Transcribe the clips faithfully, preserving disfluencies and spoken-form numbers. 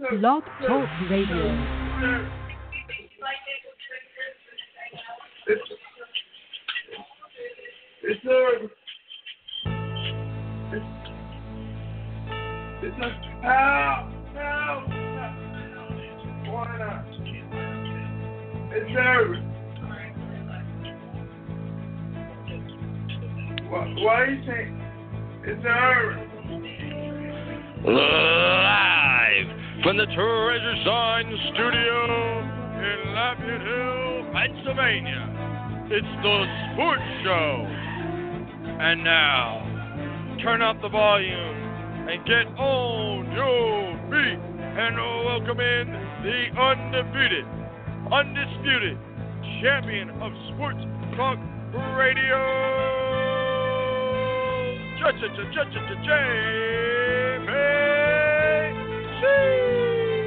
Blog Talk Radio. It's, it's a, it's, it's a, help, help, why not? It's a, why, why are you saying, it's a, Live from the Treasure Sign Studio in Lafayette Hill, Pennsylvania, it's the Sports Show. And now, turn up the volume and get on your feet and welcome in the undefeated, undisputed champion of Sports Talk Radio, J P C.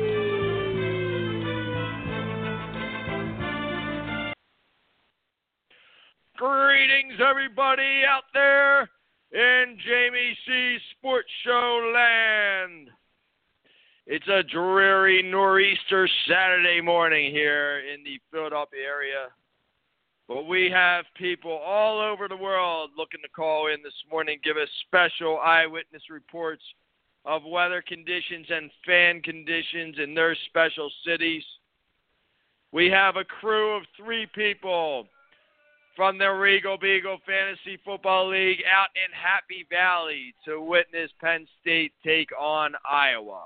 Greetings, everybody out there in Jamie C. Sports Show land. It's a dreary nor'easter Saturday morning here in the Philadelphia area. But we have people all over the world looking to call in this morning, give us special eyewitness reports of weather conditions and fan conditions in their special cities. We have a crew of three people from the Regal Beagle Fantasy Football League out in Happy Valley to witness Penn State take on Iowa.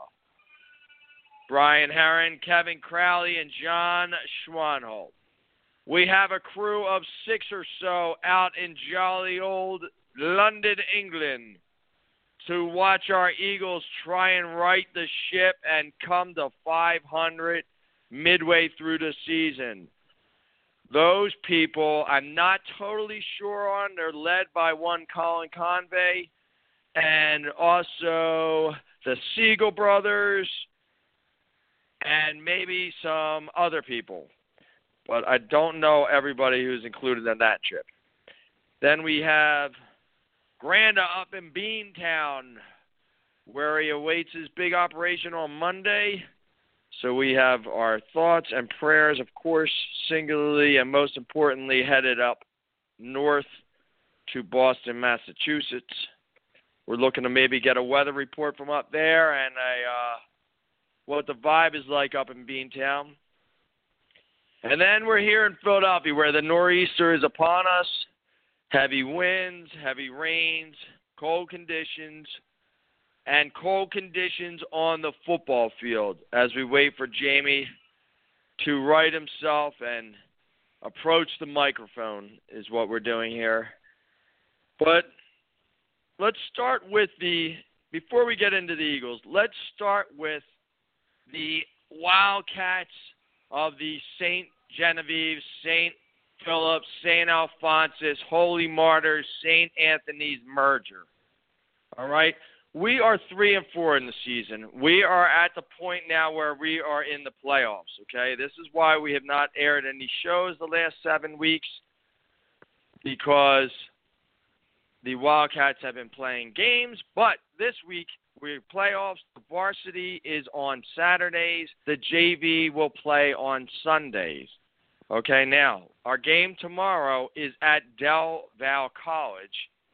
Brian Herron, Kevin Crowley, and John Schwanholt. We have a crew of six or so out in jolly old London, England, to watch our Eagles try and right the ship and come to five hundred midway through the season. Those people I'm not totally sure on. They're led by one Colin Convey and also the Siegel brothers and maybe some other people. But I don't know everybody who's included in that trip. Then we have Granda up in Beantown, where he awaits his big operation on Monday. So we have our thoughts and prayers, of course, singularly and most importantly, headed up north to Boston, Massachusetts. We're looking to maybe get a weather report from up there and a uh, what the vibe is like up in Beantown. And then we're here in Philadelphia, where the nor'easter is upon us. Heavy winds, heavy rains, cold conditions, and cold conditions on the football field as we wait for Jamie to right himself and approach the microphone is what we're doing here. But let's start with the, before we get into the Eagles, let's start with the Wildcats of the Saint Genevieve, Saint Philip, Saint Alphonsus, Holy Martyrs, Saint Anthony's merger. All right? We are three and four in the season. We are at the point now where we are in the playoffs, okay? This is why we have not aired any shows the last seven weeks, because the Wildcats have been playing games. But this week, we're playoffs. The varsity is on Saturdays. The J V will play on Sundays. Okay, now, our game tomorrow is at Del Val College.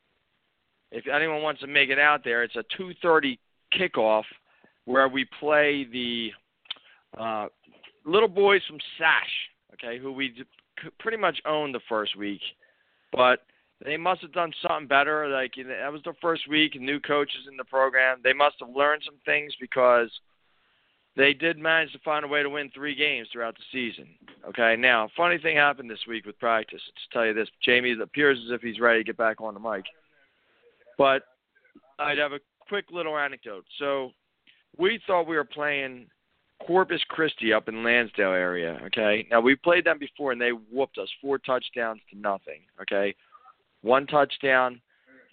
If anyone wants to make it out there, it's a two thirty kickoff where we play the uh, little boys from Sash, okay, who we d- pretty much owned the first week. But they must have done something better. Like, you know, that was the first week, new coaches in the program. They must have learned some things because they did manage to find a way to win three games throughout the season. Okay, now, funny thing happened this week with practice. To tell you this, Jamie appears as if he's ready to get back on the mic. But I'd have a quick little anecdote. So we thought we were playing Corpus Christi up in Lansdale area, okay? Now, we played them before, and they whooped us four touchdowns to nothing, okay? One touchdown.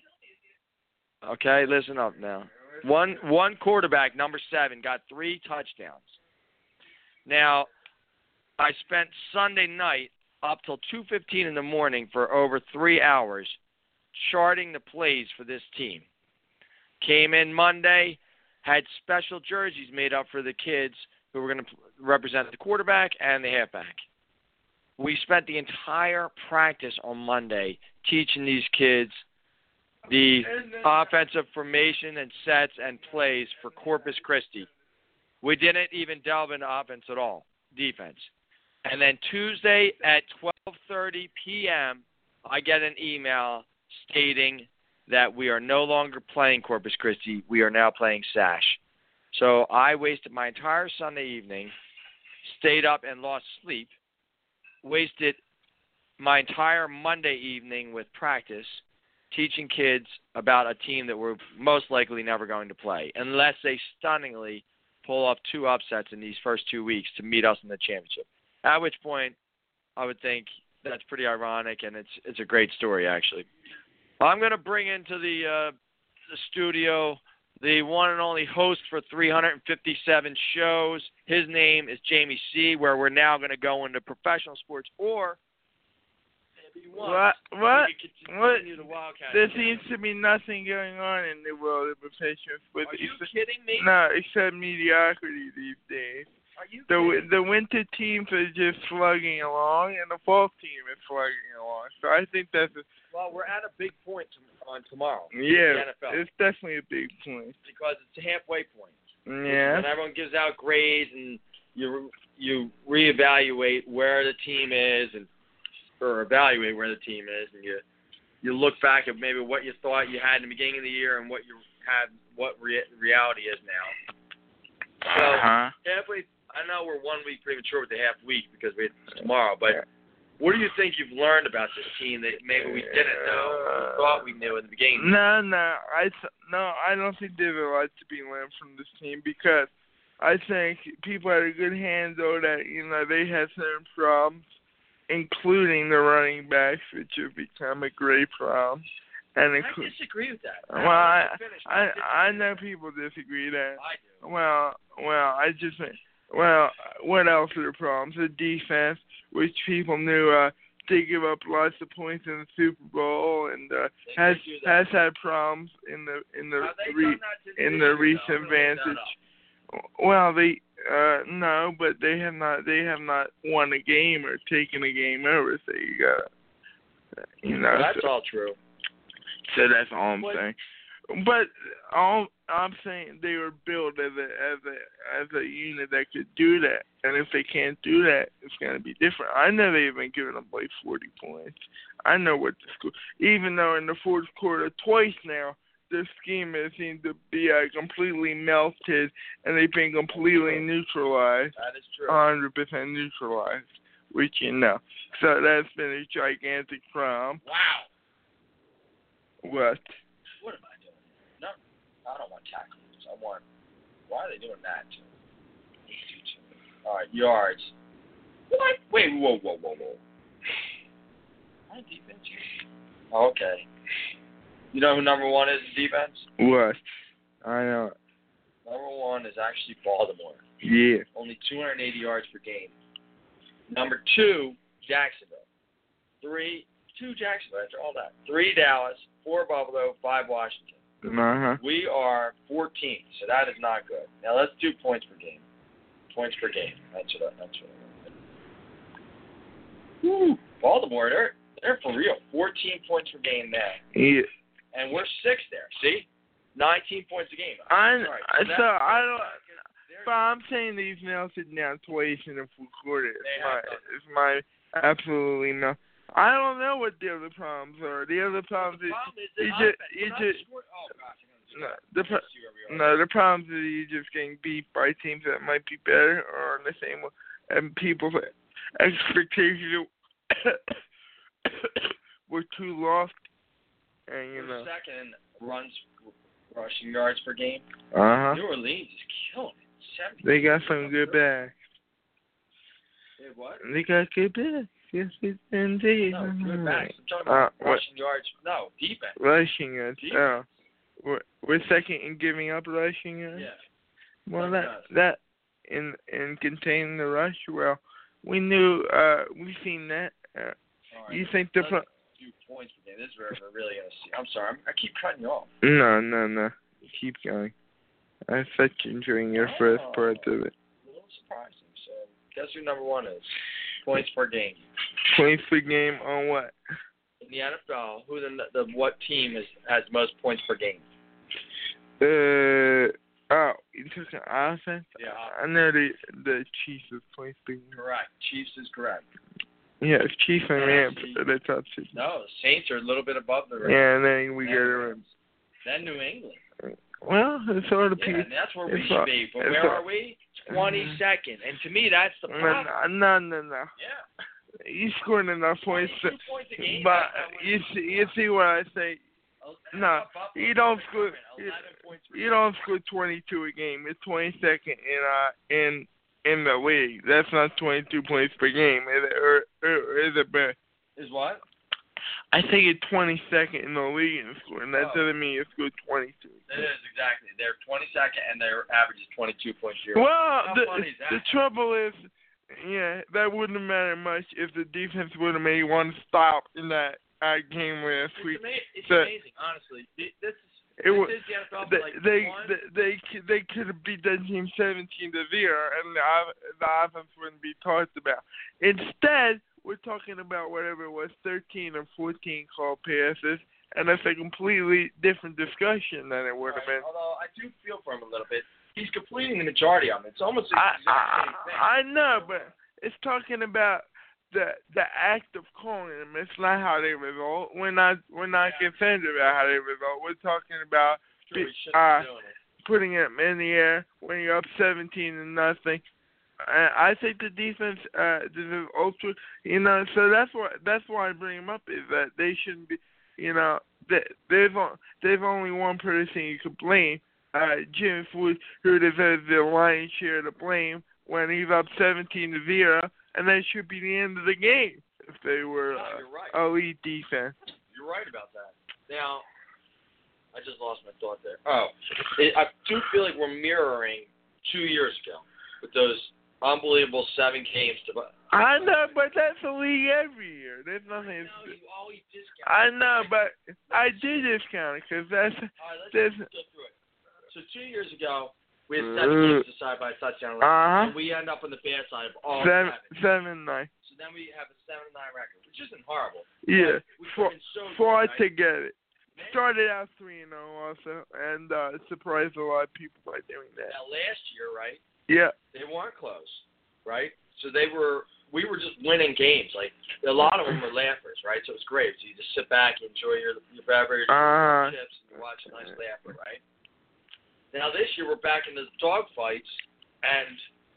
Okay, listen up now. One one quarterback, number seven, got three touchdowns. Now, I spent Sunday night up till two fifteen in the morning for over three hours charting the plays for this team. Came in Monday, had special jerseys made up for the kids who were going to represent the quarterback and the halfback. We spent the entire practice on Monday teaching these kids the offensive formation and sets and plays for Corpus Christi. We didn't even delve into offense at all, defense. And then Tuesday at twelve thirty p.m., I get an email stating that we are no longer playing Corpus Christi. We are now playing Sash. So I wasted my entire Sunday evening, stayed up and lost sleep, wasted my entire Monday evening with practice, teaching kids about a team that we're most likely never going to play, unless they stunningly pull off two upsets in these first two weeks to meet us in the championship. At which point, I would think that's pretty ironic, and it's it's a great story, actually. I'm going to bring into the, uh, the studio the one and only host for three hundred fifty-seven shows. His name is Jamie C., where we're now going to go into professional sports, or if you want, What? What? we could What? continue the Wildcat There show. seems to be nothing going on in the world of professional sports. Are you except- kidding me? No, except mediocrity these days. Are you The kidding? the winter teams are just slugging along, and the fall team is slugging along. So I think that's a, Well, we're at a big point to, on tomorrow. yeah, N F L. it's definitely a big point. Because it's a halfway point. Yeah. When everyone gives out grades and you you reevaluate where the team is and or evaluate where the team is, and you you look back at maybe what you thought you had in the beginning of the year and what you had, what re- reality is now. So Uh-huh. halfway. I know we're one week premature with the half week because we it's tomorrow, but what do you think you've learned about this team that maybe we didn't know, we thought we knew in the beginning? No, no, I th- no, I don't think there's a lot to be learned from this team because I think people had a good handle that you know they had certain problems, including the running backs, which have become a great problem. And I inclu- disagree with that. well, I Finish. I disagree I with know that. people disagree that. I do. Well, well, I just think. Well, what else are the problems? The defense, which people knew uh, they give up lots of points in the Super Bowl, and uh, They has did do that. has had problems in the in the Have they re- done that to in this the year, though? recent I'm gonna look that Vantage. up. Well, they uh no, but they have not they have not won a game or taken a game over. So you got you know. Well, that's so, all true. so that's all I'm But- saying. But all I'm saying they were built as a as a as a unit that could do that, and if they can't do that, it's gonna be different. I know they've been giving them like forty points. I know what the school, even though in the fourth quarter twice now, their scheme has seemed to be uh, completely melted, and they've been completely neutralized, That is true. one hundred percent neutralized, which you know. So that's been a gigantic problem. Wow. What? What am I doing? No, I don't want tackles. I want. Why are they doing that? All right, yards. What? Wait, whoa, whoa, whoa, whoa. My defense. Okay. You know who number one is in defense? What? I know. Number one is actually Baltimore. Yeah. Only two hundred eighty yards per game. Number two, Jacksonville. Three, two Jacksonville. After all that, three Dallas, four Buffalo, five Washington. Uh-huh. We are fourteenth, so that is not good. Now let's do points per game. Points per game. That's what. I, that's what. I Woo! Baltimore, they're they're for real. Fourteen points per game now, Yeah. and we're sixth there. See, nineteen points a game. I, Sorry. I So so that- I don't. they're- But I'm saying these now sitting down twice in the fourth quarter. It's They my, have done. it's my absolutely no. I don't know what the other problems are. The other problems The is problem is you the ju- offense. you We're not ju- scoring- oh gosh, I'm no, gonna the pro- see where we are. no the problems is you just getting beat by teams that might be better or on the same one, and people's expectations were too lofty. And you We're know. second runs, rushing yards per game. Uh huh. New Orleans is killing it. seventy They got some good backs. They have what? They got good backs. Yes, it's indeed. No, good backs. I'm talking Uh, about what? rushing yards. No, defense. Rushing yards. Defense. Oh. We're, we're second in giving up rushing yards? Yeah. Well, Like that, us. that, in in containing the rush, well, we knew, uh, we seen that. Uh, All right. you think the, Let's pro- do points per game. This is where we're really going to see. I'm sorry. I'm, I keep cutting you off. no, no, no. Keep going. I was such enjoying your first part of it. A little surprising. So, guess who number one is? Points per game. Points per game on what? In the N F L, who the the what team is has the most points per game? Uh oh, you took an offense? Yeah. I know the the Chiefs is points per game. Correct. Chiefs is correct. Yeah, it's Chiefs and Rams N F C. are the top two. No, the Saints are a little bit above the Rams. Yeah, and then we Then get the around. Rams. Then New England. Well, it's all the Yeah, people. and that's where we it's should all- be. But it's where all- are we? twenty-second. And to me, that's the No, problem. no, no, no. Yeah. You scored enough points, to, twenty-two points a game. but that's how we- you see, you see what I say. No, you don't score. You, you don't score twenty-two a game. It's twenty-second in uh in in the league. That's not twenty-two points per game. Is it, or, or is it better? Is what? I think it's twenty-second in the league in scoring. That Oh. doesn't mean you scored twenty-two. It is, exactly. They're twenty-second, and their average is twenty-two point zero. Well, How the funny is that? the trouble is, yeah, that wouldn't have mattered much if the defense would have made one stop in that uh, game last It's, week. ama- it's the- amazing, honestly. Th- This is, It this was, is the N F L, they, but, like, they, one, they, they, c- they could have beat that team seventeen to zero, and the, off- the offense wouldn't be talked about. Instead, we're talking about whatever it was, thirteen or fourteen called passes, and that's a completely different discussion than it would have right, been. although I do feel for him a little bit. He's completing the majority of them. It's almost the I, exact I, same thing. I know, but it's talking about the the act of calling them. It's not how they result. We're not we're not Yeah. concerned about how they result. We're talking about True, he shouldn't uh, be doing it. putting them in the air when you're up seventeen to nothing. And I think the defense uh is ultra, you know. So that's why that's why I bring them up is that they shouldn't be, you know. That there's on, there's only one person you could blame, uh, Jim Ford, who deserves the lion's share of the blame when he's up seventeen to zero, and that should be the end of the game if they were No, uh, you're right. elite defense. You're right about that. Now, I just lost my thought there. Oh, it, I do feel like we're mirroring two years ago with those unbelievable seven games to. I know, but that's the league every year. There's nothing. No, you always discount. I know, but I do discount it because that's All right, let's there's. just go through it. So two years ago, we had seven games decided by a touchdown. Uh huh. And we end up on the bad side of all Seven, seven. seven, nine. So then we have a seven and nine record, which isn't horrible. Yeah, But we for could've been so for good, to right? get it. Man, Started out three and zero also, and uh, surprised a lot of people by doing that. Now last year, right? Yeah. They weren't close, right? So they were. We were just winning games. Like a lot of them were laughers, right? So it was great. So you just sit back, you enjoy your your beverage, Uh-huh. your chips, and you watch a nice laugher, right? Now this year we're back in the dog fights, and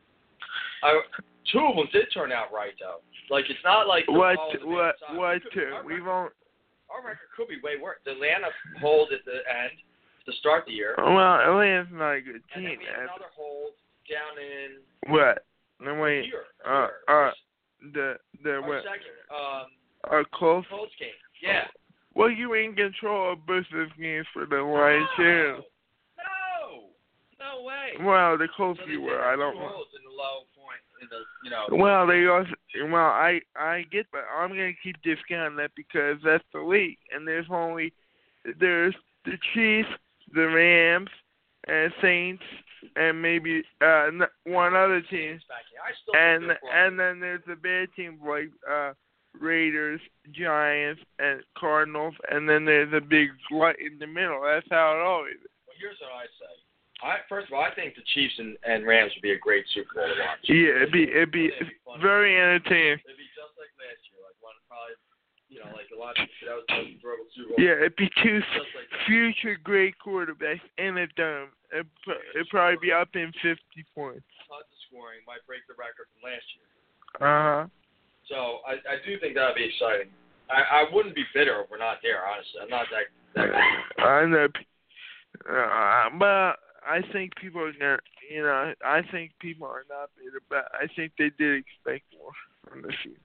I, two of them did turn out right though. Like it's not like What? all on the What? bad side. What? We could- Two? our We've record- only. Our record could be way worse. The Atlanta hold at the end to start the year, Well, Atlanta's not a good and team. then we had man. another hold down in What? No wait. here. Uh, here. uh, the the Our what? second um, Uh, Colts. Colts game. Yeah. Well, you were in control of both those games for the Lions too. No, no way. Well, the Colts So they you did were. have I don't two know. holes in the low point, in the you know. Well, they also. Well, I I get, but I'm gonna keep discounting that because that's the league, and there's only there's the Chiefs, the Rams, and Saints, and maybe uh n- one other team, Back here. I still and think they're and then there's the bad teams like uh Raiders, Giants, and Cardinals, and then there's a big glut in the middle. That's how it always is. Well, here's what I say. I first of all, I think the Chiefs and, and Rams would be a great Super Bowl to watch. Yeah, it'd be it'd be It'd be fun. very entertaining. It'd be just like last year, like one probably, you know, like a lot of that was the most Super Bowl. Yeah, it'd be two Just like that. future great quarterbacks in a dome. It'd, pro- it'd probably be up in fifty points. Tons of scoring, might break the record from last year. Uh huh. So I, I do think that'd be exciting. I, I wouldn't be bitter if we're not there, honestly. I'm not that that good. I know, p- uh, but I think people are gonna, you know, I think people are not bitter, but I think they did expect more from the season.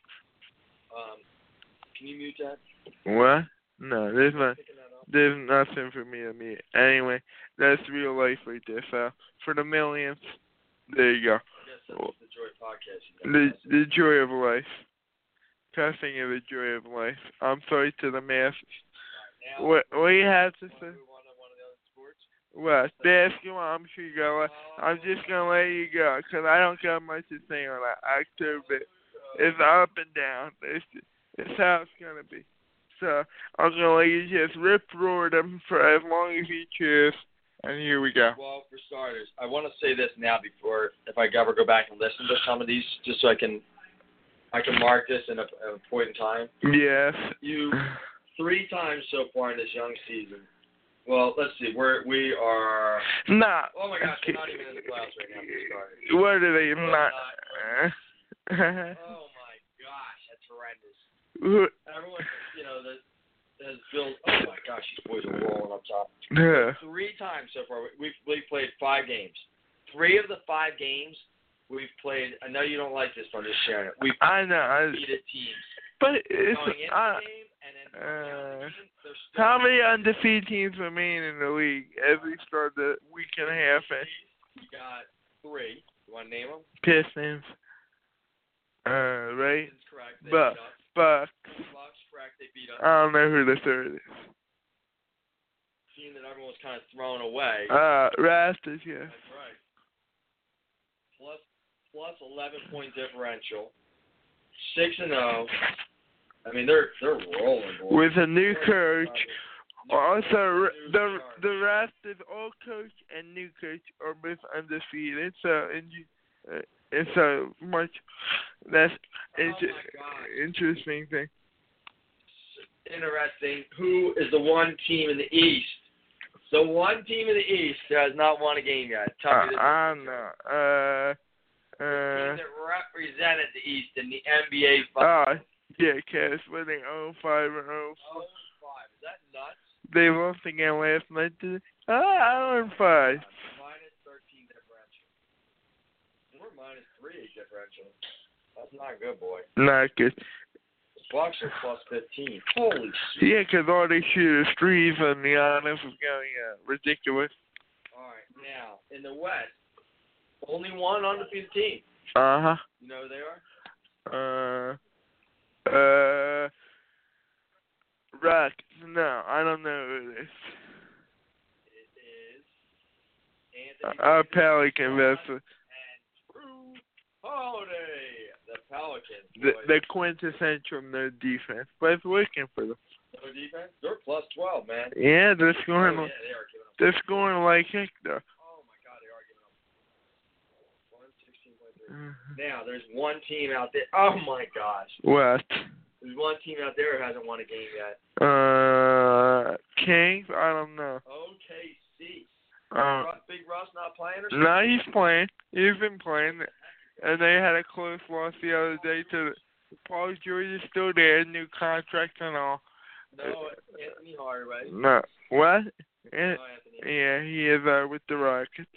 Um, can you mute that? What? No, there's not. Picking that up? There's nothing for me to mute. Anyway, that's real life right there. So for the millions, there you go. I guess that's the Joy podcast. You The guys the joy of life. Cussing is the joy of life. I'm sorry to the masses. Now, What what do you have to say? wanna move on to one of the other sports? What? Basketball, I'm sure you got. I'm just gonna let you go because I don't got much to say on that. October is up and down. It's it's how it's gonna be. So I'm gonna let you just rip roar them for as long as you choose. And here we go. Well, for starters, I want to say this now before if I ever go back and listen to some of these, just so I can I can mark this in a, a point in time. Yes. You three times so far in this young season. Well, let's see. We're we are. Nah. Oh my gosh, we're not even in the playoffs right now. For starters. What are they We're not? not. Oh my gosh, that's horrendous. Everyone, you know, that has built. Oh my gosh, these boys are rolling up top. Yeah. Three times so far. We've we've played five games. Three of the five games we've played. I know you don't like this, but I'm just sharing it. We've I know. I, defeated teams. But it's going into uh, the game and then uh, the game, they're still how many undefeated teams remain in the league as we start the week and a half in? You got three. You want to name them? Pistons. Uh, right? That's correct. They Bucks. beat us. Bucks. Bucks, correct. They beat us. I don't know who the third is. Team that everyone was kind of thrown away. Uh, Raptors, yes. That's right. Plus, plus eleven point differential. Six and zero. I mean, they're they're rolling. Boy. With a new coach. Also, New the start. the Raptors old coach and new coach are both undefeated. So, and you, uh, it's so much. That's Oh inter- my God. interesting thing. Interesting. Who is the one team in the East? The one team in the East that has not won a game yet. Tell Uh, me this. I don't know. Uh, The uh, team that represented the East in the N B A uh, finals. yeah, Cavs winning oh five or oh four. Oh, five. Is that nuts? They lost again last night. Did they? Ah, oh and five. Minus thirteen differential. We're minus three differential. That's not good, boy. Not good. The Bucks are plus fifteen. Holy shit. Yeah, 'cause all they shoot is threes and the honest is going uh, ridiculous. All right, now in the West, only one undefeated team. Uh huh. You know who they are? Uh, uh, Rockets. No, I don't know who it is. It is Anthony. Uh, Davis Pelican vessel. and Drew Holiday. The Pelicans. The, boy. the quintessential no defense, but it's working for them. No defense. They're plus twelve, man. Yeah, they're Oh, scoring. yeah, they are giving up. They're scoring like heck, though. Oh my God, they are giving up. one sixteen point three. Now there's one team out there. Oh my gosh. What? There's one team out there who hasn't won a game yet. Uh, Kings? I don't know. O K C. Uh, Ru- Big Russ not playing or something? no, he's playing. He's been playing, and they had a close loss the other day to the, Paul George is still there, new contract and all. No, Anthony Hardaway. No, what? Yeah, No, Anthony. yeah, he is uh, with the Rockets.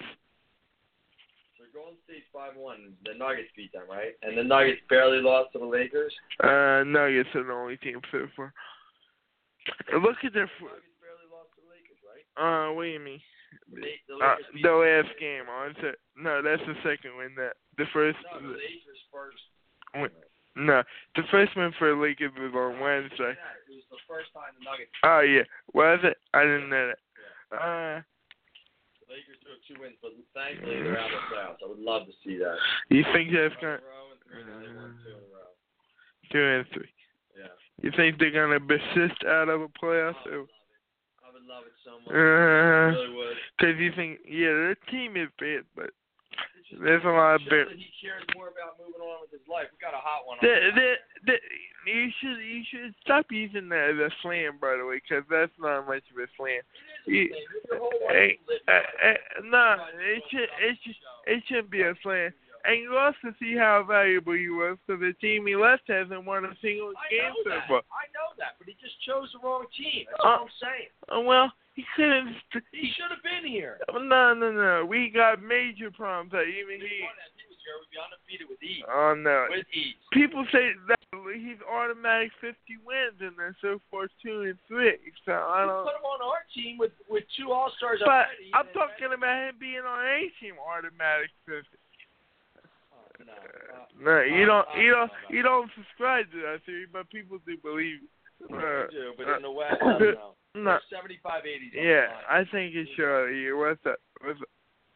So Golden State's five one. The Nuggets beat them, right? And the Nuggets barely lost to the Lakers. Uh, Nuggets are the only team so far. Look at their. The Nuggets barely lost to the Lakers, right? Uh, what do you mean? The, the Uh, Lakers beat the last game on set. No, that's the second one. That the first. No, the Lakers first. No, the first one for the Lakers was on Wednesday. It was the first time the Nuggets. Oh yeah, was it? I didn't know that. Uh, The Lakers took two wins, but thankfully they're out of the playoffs. I would love to see that. you think that's One in gonna a row and three, and they won two in a row. two and three? Yeah. You think they're gonna persist out of a playoff? I would love it. I would love it so much. I Uh, really would. cause you think, yeah, their team is bad, but It's just there's a lot of shows bad. that he cares more about moving on with his life. We got a hot one. On The, the the, the, you should you should stop using that as a slam, by the way, because that's not much of a slam. You, Your whole life hey, you live uh, your life. uh, no, it should it should it shouldn't be a slam. And you also see how valuable he was, because the team he left hasn't won a single I game know so that. far. I know that, but he just chose the wrong team. That's Uh, what I'm saying. Uh, well, he couldn't. St- He should have been here. no, no, no. We got major problems that even If he. he won that, he was here. We'd be undefeated with ease. Oh no. With ease. People say that he's automatic fifty wins and then so far two and three. So I We don't. put him on our team with with two All Stars But already. I'm and- talking about him being on a team automatic fifty. Oh, no, uh, No, you uh, don't. uh, You don't. uh, You don't subscribe to that theory, but people do believe. I Uh, do, but uh, in the West, I don't know. No. seventy-five eighty. Yeah, I think it's Charlie. What's up? What's up?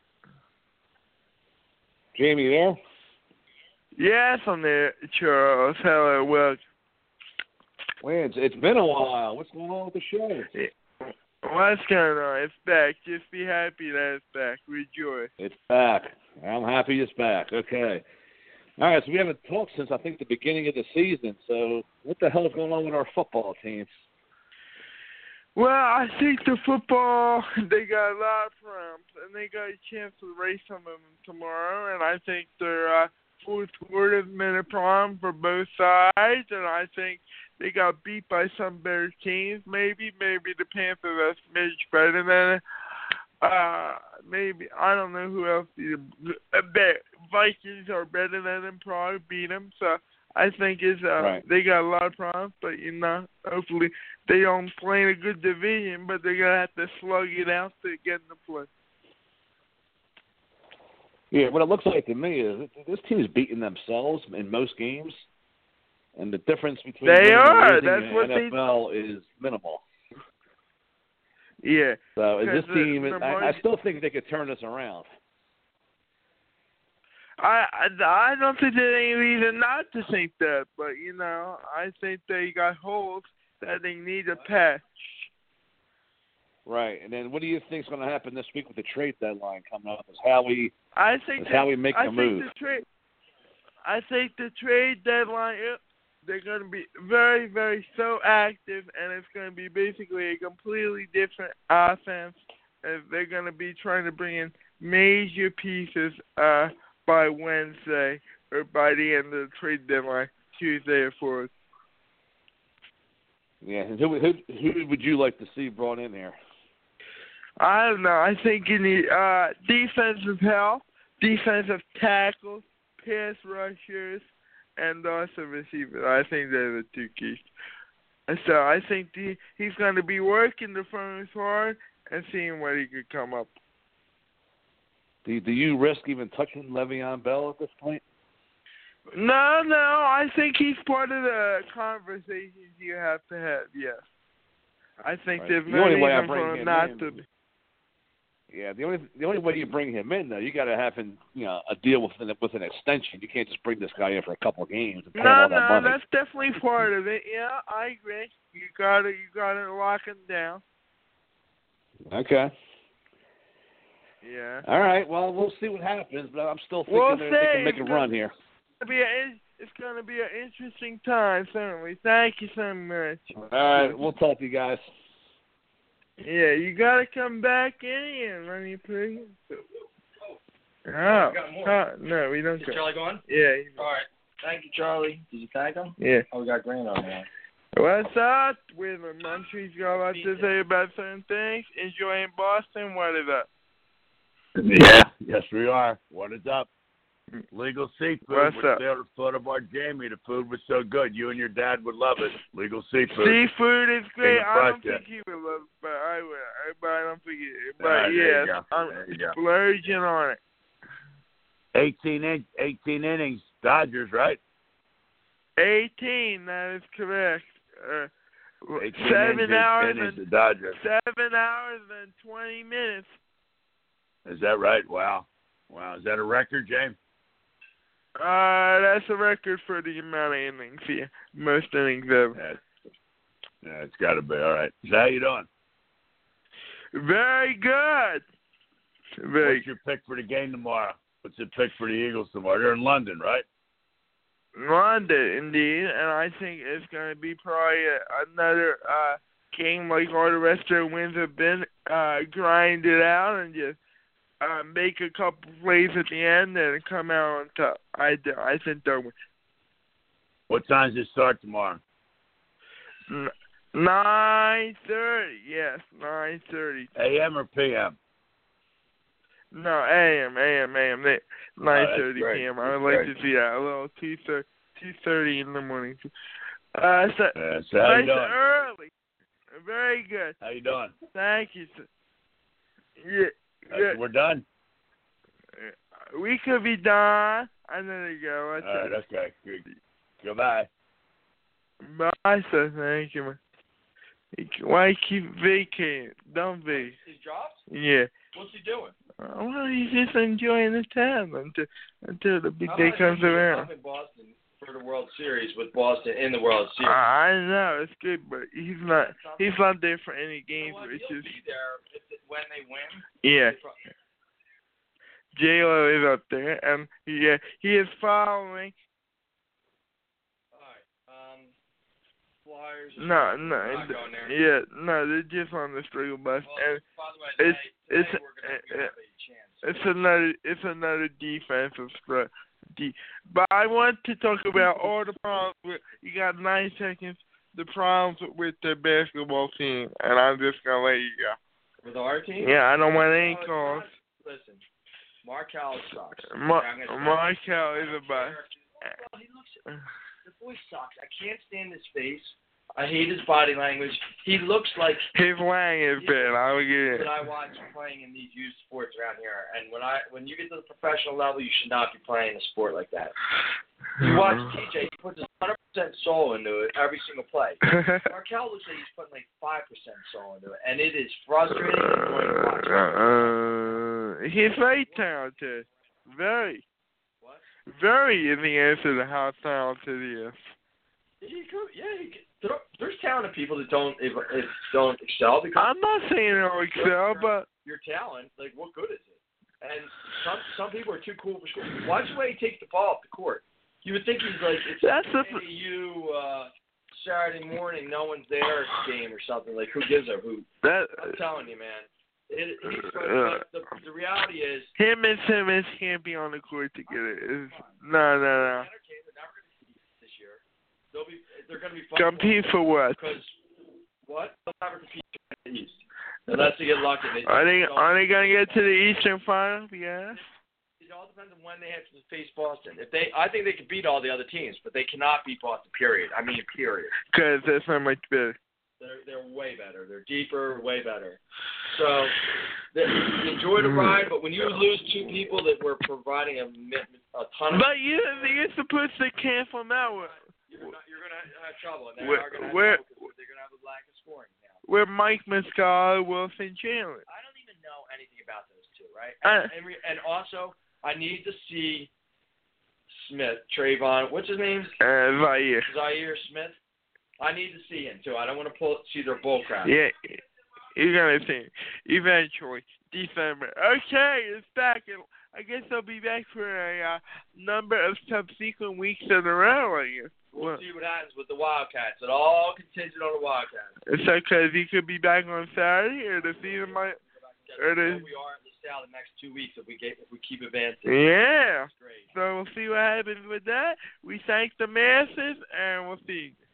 Jamie, there? Yes, I'm there, Charles. Hello, welcome. Well, it's, it's been a while. What's going on with the show? Yeah. What's going on? It's back. Just be happy that it's back. Rejoice. It's back. I'm happy it's back. Okay. All right, so we haven't talked since, I think, the beginning of the season. So what the hell is going on with our football teams? Well, I think the football, they got a lot of problems, and they got a chance to race some of them tomorrow, and I think their uh, fourth quarter has been a problem for both sides, and I think they got beat by some better teams. Maybe, maybe the Panthers are a smidge better than it. Uh, maybe, I don't know who else. The Vikings are better than them, probably beat them, so I think it's, uh, right. they got a lot of problems, but, you know, hopefully they don't play in a good division, but they're going to have to slug it out to get in the play. Yeah, what it looks like to me is this team is beating themselves in most games, and the difference between they are. and That's what N F L they... is minimal. Yeah. So is this team, the, the I, I still think they could turn this around. I, I, I don't think there's any reason not to think that, but, you know, I think they got holes that they need to patch. Right, and then what do you think is going to happen this week with the trade deadline coming up? Is how we, I think is that, how we make I the think move. The trade, I think the trade deadline, they're going to be very, very so active, and it's going to be basically a completely different offense. And they're going to be trying to bring in major pieces uh, by Wednesday or by the end of the trade deadline, Tuesday or fourth. Yeah, and who, who, who would you like to see brought in here? I don't know. I think you need uh, defensive help, defensive tackles, pass rushers, and also receivers. I think they're the two keys. And so I think the, he's going to be working the phones hard and seeing what he could come up. Do, do you risk even touching Le'Veon Bell at this point? No, no. I think he's part of the conversations you have to have, yes. I think Right. there's The no only way I reason bring for him him not in- to be. Yeah, the only the only way you bring him in though, you got to have him, you know, a deal with an, with an extension. You can't just bring this guy in for a couple of games and pay him No, all that no, money. that's definitely part of it. Yeah, I agree. You gotta, you gotta lock him down. Okay. Yeah. All right. Well, we'll see what happens, but I'm still thinking We'll they, see. they can make a It's run gonna here. Be a, it's gonna be an interesting time, certainly. Thank you so much. All right. We'll talk to you guys. Yeah, you gotta come back in and run your play. Oh, oh, no, we don't. Is go. Charlie going? Yeah. All right. Thank you, Charlie. Did you tag him? Yeah. Oh, we got Grant on there. What's up with him? I'm sure he's got a lot to say about certain things. Enjoying Boston? What is up? Yeah, yes we are. What is up? Legal Seafood. What's We're up? still at the foot of our Jamie. The food was so good. You and your dad would love it. Legal Seafood. Seafood is great. King of I don't Prussia. think he would love it, but I would. But I don't think he But Ah, there you yes, go. I'm There you go. splurging on it. eighteen inch, eighteen innings. Dodgers, right? eighteen, that is correct. Uh, eighteen seven innings, hours innings, and the Dodgers. seven hours and twenty minutes. Is that right? Wow. Wow. Is that a record, James? Uh, that's a record for the amount of innings. Yeah, most innings ever. Yeah, yeah it's got to be. All right. So how you doing? Very good. Very. What's your pick for the game tomorrow? What's your pick for the Eagles tomorrow? They're in London, right? London, indeed, and I think it's going to be probably another uh, game like all the rest of the wins have been. Uh, grind it out and just uh, make a couple plays at the end and come out on top. I, do, I think they'll win. What time does it start tomorrow? nine thirty, yes, nine thirty. A M or P M? No, A M, A M, A M. nine thirty great. p.m. I would That's like great. to see that. A little two thirty in the morning. Uh, so, Yeah, so how you nice doing? and early. Very good. How you doing? Thank you, sir. Yeah, Uh, yeah. We're done? We could be done. I know you go. All That's right, okay. Good. Goodbye. Bye, sir. Thank you, man. Why keep vacating? Don't be. His jobs? Yeah. What's he doing? Uh, well, he's just enjoying the time until until the big How day about comes him around. up in Boston for the World Series with Boston in the World I, Series? I know it's good, but he's not. He's not there for any You games. know what? It's He'll just be there if, when they win. yeah. They pro- J Lo is up there, and yeah, he is following. All right. Um, Flyers. No, no, We're not going there. yeah, no, they're just on the struggle bus, Well, and by the way, it's today, it's today we're gonna, we're gonna have a chance. it's another it's another defensive strut. De- but I want to talk about all the problems with. You got nine seconds. The problems with the basketball team, and I'm just gonna let you go. With our team? Yeah, I don't want any No, it's calls. not- Listen, Markel sucks. Mar- I'm gonna say- Markel I is don't a bust. care. Well, he looks. The boy sucks. I can't stand his face. I hate his body language. He looks like His wang is bad. I will get that it. I watch playing in these youth sports around here. And when I when you get to the professional level, you should not be playing a sport like that. You watch T J. He puts one hundred percent soul into it every single play. Markel looks like he's putting like five percent soul into it, and it is frustrating and annoying to watch. Uh, he's very talented. Very. What? Very is the answer to how talented he is. He could, yeah, he could. There, there's talented people that don't if, if don't excel because I'm not saying he'll excel, but your talent, like, what good is it? And some some people are too cool for school. Watch the way he takes the ball up the court. You would think he's like it's that's the. maybe you uh, Saturday morning, no one's there game or something. Like, who gives a hoot? That. I'm telling you, man. It, he's, Uh, but the, the reality is, Him and Simmons can't be on the court together. It's, no, no, no. they're never going to compete this year. They'll be they're going to be Compete for what? because what? They'll never compete in the East unless they get lucky. They Are they don't. are they gonna get to the Eastern Final? Yes. It all depends on when they have to face Boston. If they, I think they can beat all the other teams, but they cannot beat Boston. Period. I mean, period. Because that's so much better. They're they're way better. They're deeper, way better. So they, enjoy the ride, but when you lose two people that were providing a, a ton of, But you you're supposed to cancel them out. you're, not, you're gonna have trouble, and they Where- are gonna have where- trouble because they're gonna have a lack of scoring now. We're Mike Muscala, Wilson Chandler. I don't even know anything about those two, right? Uh, And, and, re- and also, I need to see Smith, Trayvon. What's his name? Uh, Zaire. Zaire Smith. I need to see him too. I don't want to pull see their bull crap. Yeah, you're gonna see eventually December. Okay, it's back, and I guess I'll be back for a uh, number of subsequent weeks in a row. I guess. We'll Well, see what happens with the Wildcats. It all contingent on the Wildcats. it's okay. He could be back on Saturday, or the season might. Or the, we are at LaSalle the next two weeks if we get if we keep advancing. yeah. That's great. So we'll see what happens with that. We thank the masses, and we'll see.